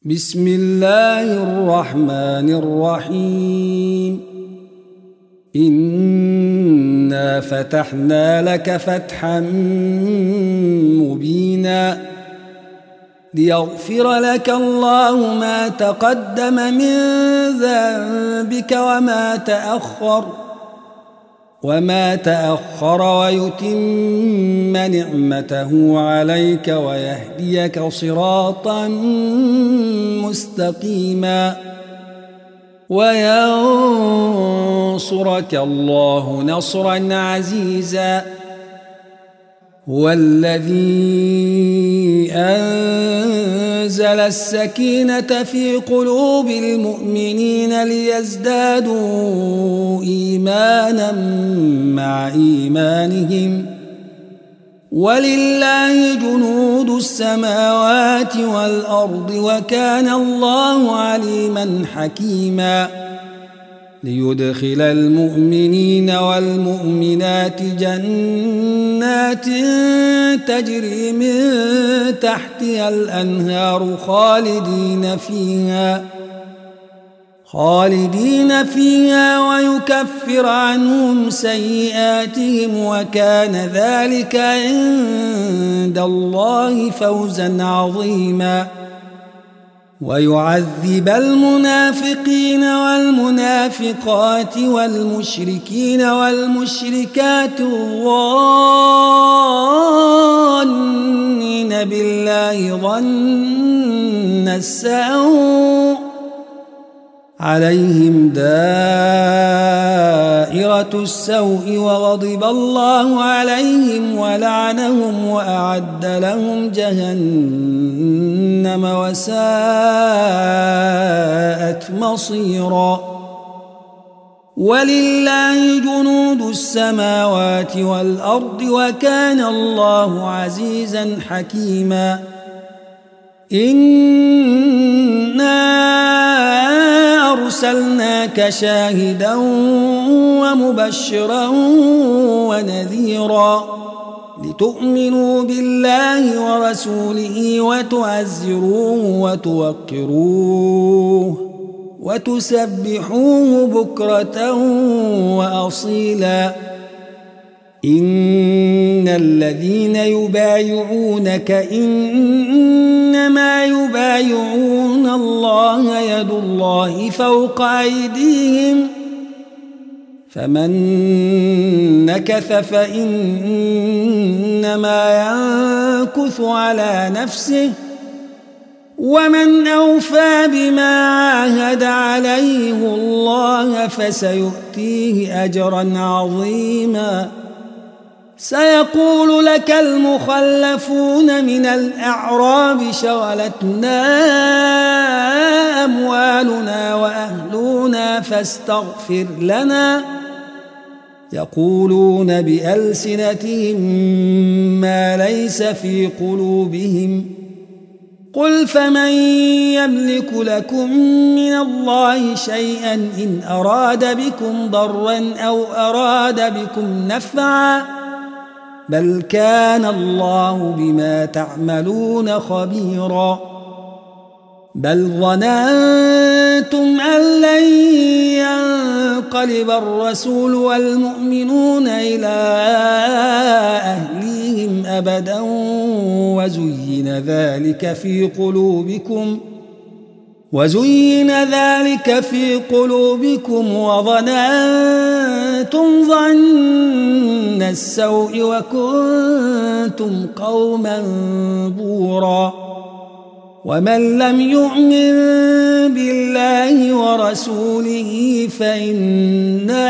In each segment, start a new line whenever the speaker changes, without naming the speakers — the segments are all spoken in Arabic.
بسم الله الرحمن الرحيم. إنا فتحنا لك فتحا مبينا ليغفر لك الله ما تقدم من ذنبك وما تأخر ويتم نعمته عليك ويهديك صراطا مستقيما وينصرك الله نصرا عزيزا. هو الذي أنزل السكينة في قلوب المؤمنين ليزدادوا إيمانا مع إيمانهم ولله جنود السماوات والأرض وكان الله عليما حكيما. ليدخل المؤمنين والمؤمنات جنات تجري من تحتها الأنهار خالدين فيها ويكفر عنهم سيئاتهم وكان ذلك عند الله فوزا عظيما. ويعذب المنافقين والمنافقات والمشركين والمشركات الظانين بالله ظن السوء عليهم دائرة السوء وغضب الله عليهم ولعنهم وأعد لهم جهنم وساءت مصيرا. ولله جنود السماوات والأرض وكان الله عزيزا حكيما. إنا أرسلناك شاهدا ومبشرا ونذيرا لتؤمنوا بالله ورسوله وتعزروه وتوقروه وتسبحوه بكرة وأصيلا. إن الذين يبايعونك إنما يبايعون الله يد الله فوق أيديهم فمن نكث فإنما ينكث على نفسه ومن أوفى بما عاهد عليه الله فسيؤتيه أجرا عظيما. سيقول لك المخلفون من الأعراب شغلتنا أموالنا وأهلنا فاستغفر لنا يقولون بألسنتهم ما ليس في قلوبهم قل فمن يملك لكم من الله شيئا إن أراد بكم ضرا أو أراد بكم نفعا بل كان الله بما تعملون خبيرا. بل ظننتم أن لن ينقلب الرسول والمؤمنون إلى أهليهم أبدا وزين ذلك في قلوبكم وظننتم ظن السوء وكنتم قوما بورا. ومن لم يؤمن بالله ورسوله فإنا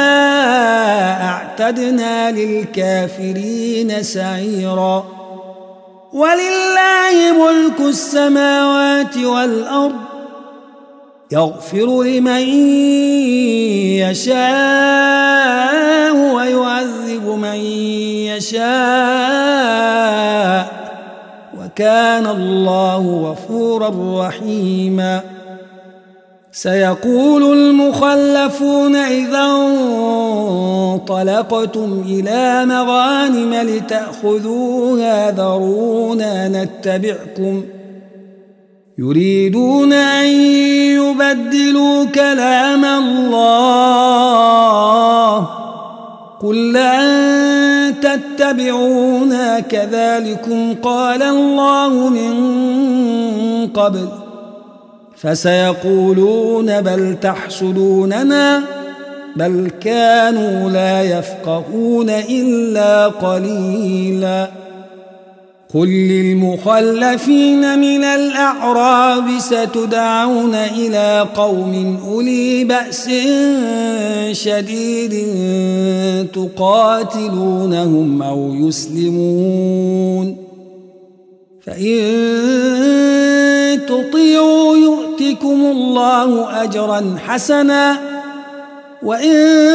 أعتدنا للكافرين سعيرا. ولله ملك السماوات والأرض يغفر لمن يشاء ويعذب من يشاء وكان الله غفورا رحيما. سيقول المخلفون إذا انطلقتم إلى مغانم لتأخذوها ذرونا نتبعكم يريدون أن يبدلوا كلام الله قل لن تتبعونا كذلكم قال الله من قبل فسيقولون بل تحسدوننا بل كانوا لا يفقهون إلا قليلا قل للمخلفين من الأعراب ستدعون إلى قوم أولي بأس شديد تقاتلونهم أو يسلمون فإن تطيعوا يؤتكم الله أجرا حسنا وإن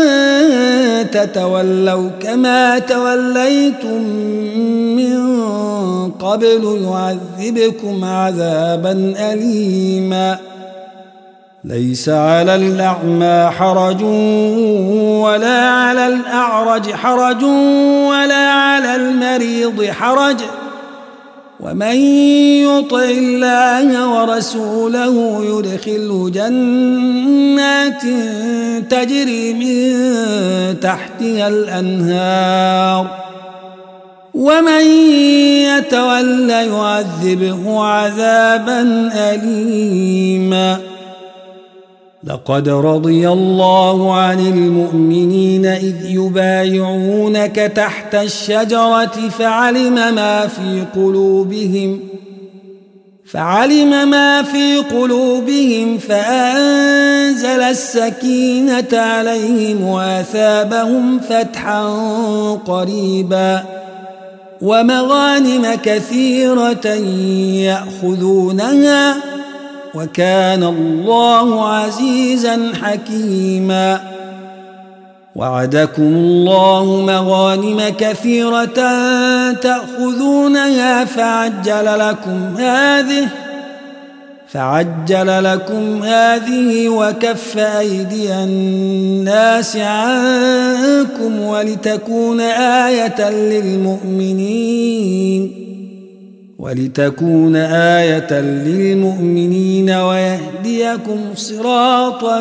تتولوا كما توليتم من قبل يعذبكم عذابا أليما ليس على الأعمى حرج ولا على الأعرج حرج ولا على المريض حرج ومن يطع الله ورسوله يدخله جنات تجري من تحتها الأنهار ومن يتول يعذبه عذابا أليما لقد رضي الله عن المؤمنين إذ يبايعونك تحت الشجرة فعلم ما في قلوبهم فأنزل السكينة عليهم وأثابهم فتحا قريبا ومغانم كثيرة يأخذونها وكان الله عزيزا حكيما وعدكم الله مغانم كثيرة تأخذونها فعجل لكم هذه وكف أيدي الناس عنكم ولتكون آية للمؤمنين ويهديكم صراطا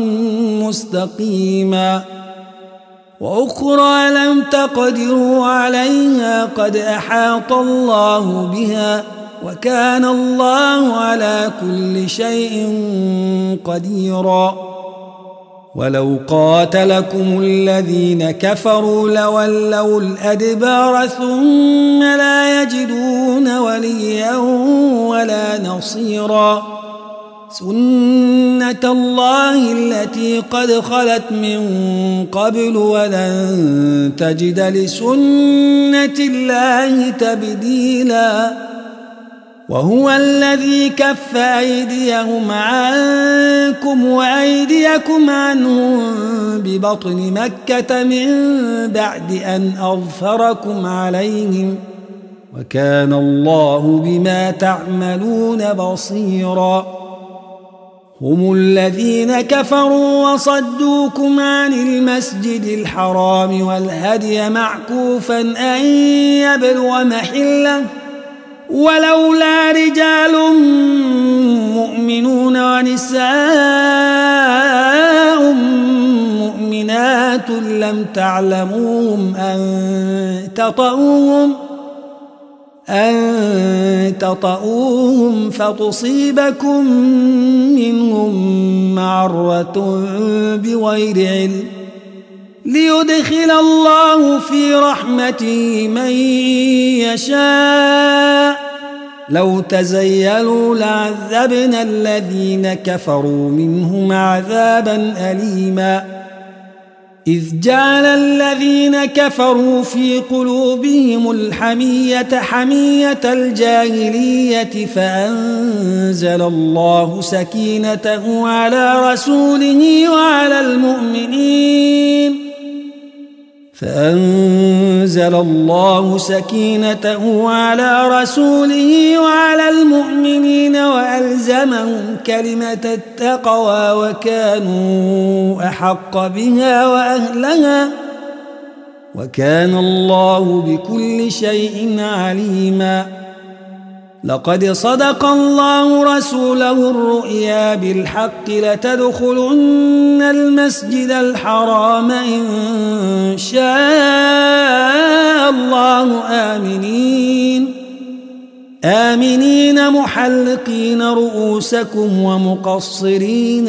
مستقيما وأخرى لم تقدروا عليها قد أحاط الله بها وكان الله على كل شيء قديرا ولو قاتلكم الذين كفروا لولوا الأدبار ثم لا يجدون وليا ولا نصيرا سنة الله التي قد خلت من قبل ولن تجد لسنة الله تبديلا وهو الذي كف أيديهم عنكم وأيديكم عنهم ببطن مكة من بعد أن أظفركم عليهم وكان الله بما تعملون بصيرا هم الذين كفروا وصدوكم عن المسجد الحرام والهدي معكوفا أن يبلغ محله ولولا رجال مؤمنون ونساء مؤمنات لم تعلموهم أن تطؤوهم فتصيبكم منهم معرة بغير علم ليدخل الله في رحمته من يشاء لو تزيلوا لعذبنا الذين كفروا منهم عذابا أليما إذ جعل الذين كفروا في قلوبهم الحمية حمية الجاهلية فأنزل الله سكينته على رسوله وعلى المؤمنين وألزمهم كلمة التقوى وكانوا أحق بها وأهلها وكان الله بكل شيء عليما لقد صدق الله رسوله الرؤيا بالحق لتدخلن المسجد الحرام إن شاء الله آمنين محلقين رؤوسكم ومقصرين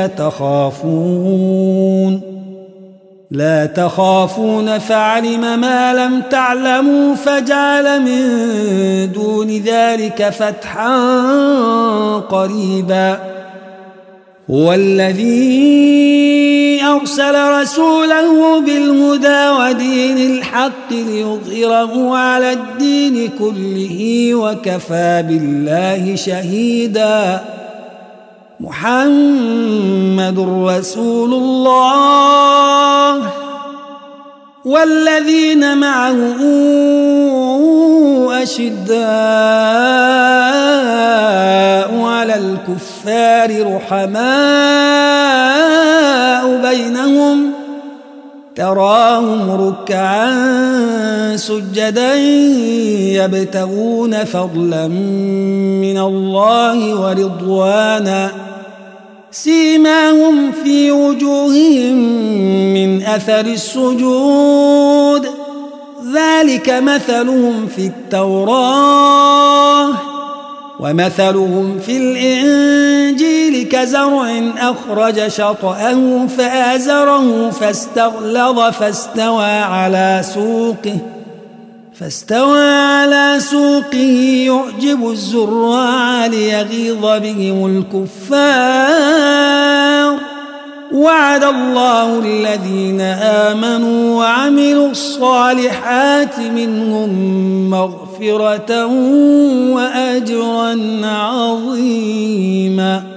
لا تخافون فعلم ما لم تعلموا فجعل من دون ذلك فتحا قريبا هو الذي أرسل رسوله بالهدى ودين الحق ليظهره على الدين كله وكفى بالله شهيدا محمد رسول الله والذين معه أشداء على الكفار رحماء بينهم تراهم ركعا سجدا يبتغون فضلا من الله ورضوانا سيماهم في وجوههم من أثر السجود ذلك مثلهم في التوراة ومثلهم في الإنجيل كزرع أخرج شطأه فآزره فاستغلظ فاستوى على سوقه يعجب الزراع ليغيظ بهم الكفار وعد الله الذين آمنوا وعملوا الصالحات منهم مغفرة وأجرا عظيما.